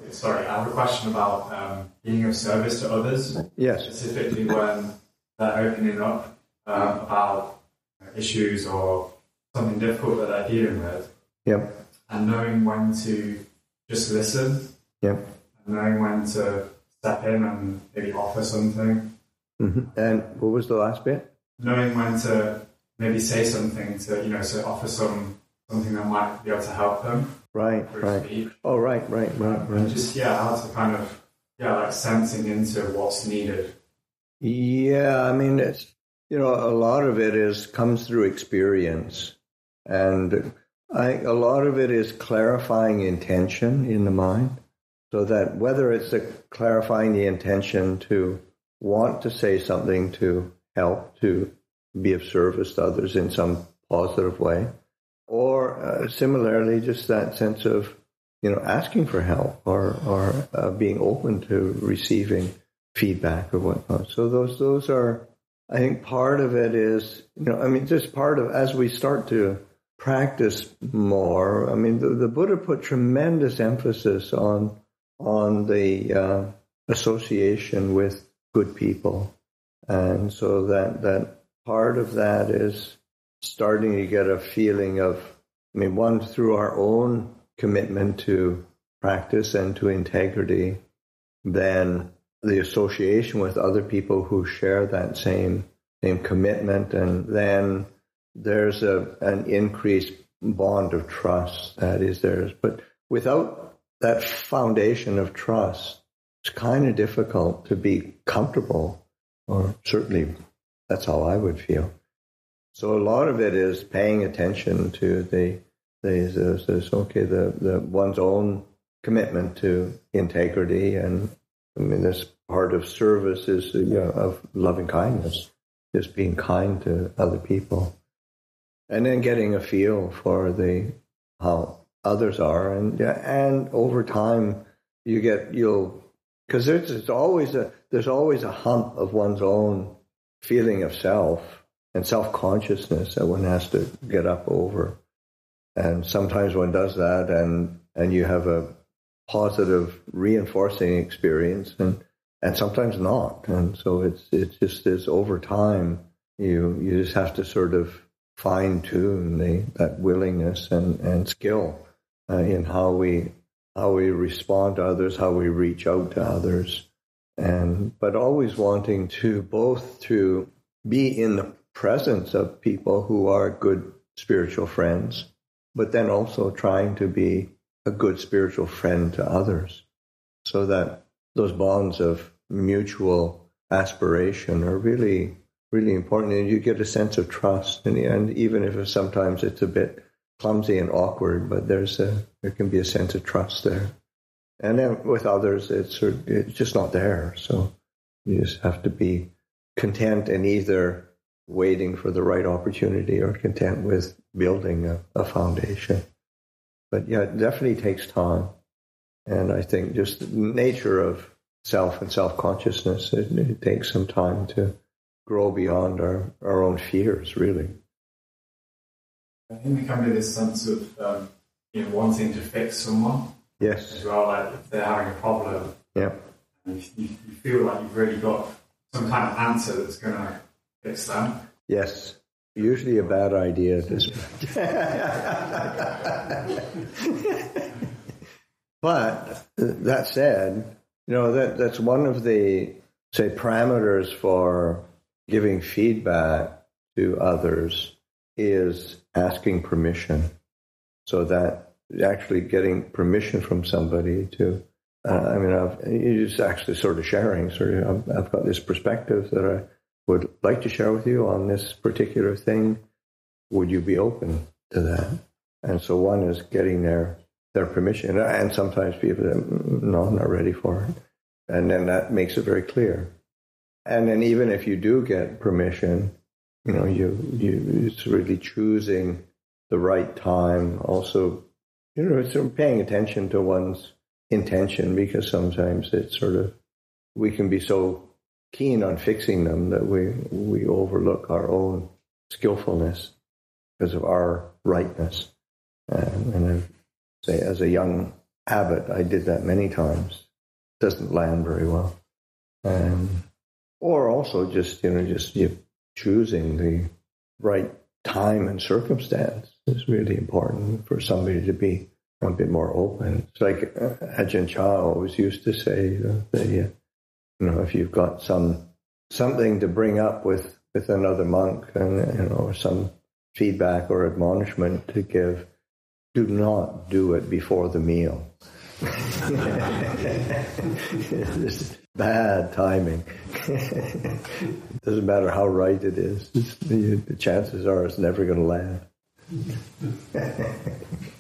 Sorry, I have a question about being of service to others. Yes. Specifically when they're opening up about issues or something difficult that they're dealing with. Yep. And knowing when to just listen. Yep. And knowing when to step in and maybe offer something. Mm-hmm. And what was the last bit? Knowing when to maybe say something to, so offer something that might be able to help them. Right. Oh, right. And just, how to kind of, like sensing into what's needed. Yeah, I mean, it's, a lot of it comes through experience. And a lot of it is clarifying intention in the mind. So that whether it's clarifying the intention to want to say something to help, to be of service to others in some positive way, or similarly, just that sense of, asking for help or being open to receiving feedback or whatnot. So those are, I think part of it is, just part of, as we start to practice more, the Buddha put tremendous emphasis on the association with good people. And so that part of that is starting to get a feeling of, one, through our own commitment to practice and to integrity, then the association with other people who share that same commitment, and then there's an increased bond of trust that is there. But without that foundation of trust, it's kind of difficult to be comfortable, or certainly that's how I would feel. So a lot of it is paying attention to the one's own commitment to integrity, and this part of service is of loving kindness, just being kind to other people, and then getting a feel for how others are, and over time because there's always a hump of one's own feeling of self and self-consciousness that one has to get up over. And sometimes one does that, and you have a positive reinforcing experience, and sometimes not. And so it's just this over time, you just have to sort of fine tune that willingness and skill in how we respond to others, how we reach out to others, but always wanting to both to be in the presence of people who are good spiritual friends, but then also trying to be a good spiritual friend to others, so that those bonds of mutual aspiration are really, really important. And you get a sense of trust in the end, even if sometimes it's a bit clumsy and awkward, but there can be a sense of trust there. And then with others, it's just not there. So you just have to be content and either waiting for the right opportunity or content with building a foundation. But it definitely takes time. And I think just the nature of self and self-consciousness, it takes some time to grow beyond our own fears, really. I think there can be this sense of wanting to fix someone. Yes. As well, like if they're having a problem. Yeah. And you feel like you've really got some kind of answer that's going to fix them. Yes. Usually a bad idea. But that said, that's one of the, say, parameters for giving feedback to others is asking permission. So that actually getting permission from somebody to, you're just actually sort of sharing. I've got this perspective that I would like to share with you on this particular thing. Would you be open to that? And so one is getting their permission. And sometimes people say, no, I'm not ready for it. And then that makes it very clear. And then even if you do get permission, it's really choosing the right time. Also, it's paying attention to one's intention, because sometimes it's we can be so keen on fixing them that we overlook our own skillfulness because of our rightness. And I say, as a young habit. I did that many times. Doesn't land very well. Or also just choosing the right time and circumstance is really important for somebody to be a bit more open. It's like Ajahn Chah always used to say that if you've got something to bring up with another monk and or some feedback or admonishment to give, do not do it before the meal. This is bad timing. It doesn't matter how right it is. The chances are it's never going to land.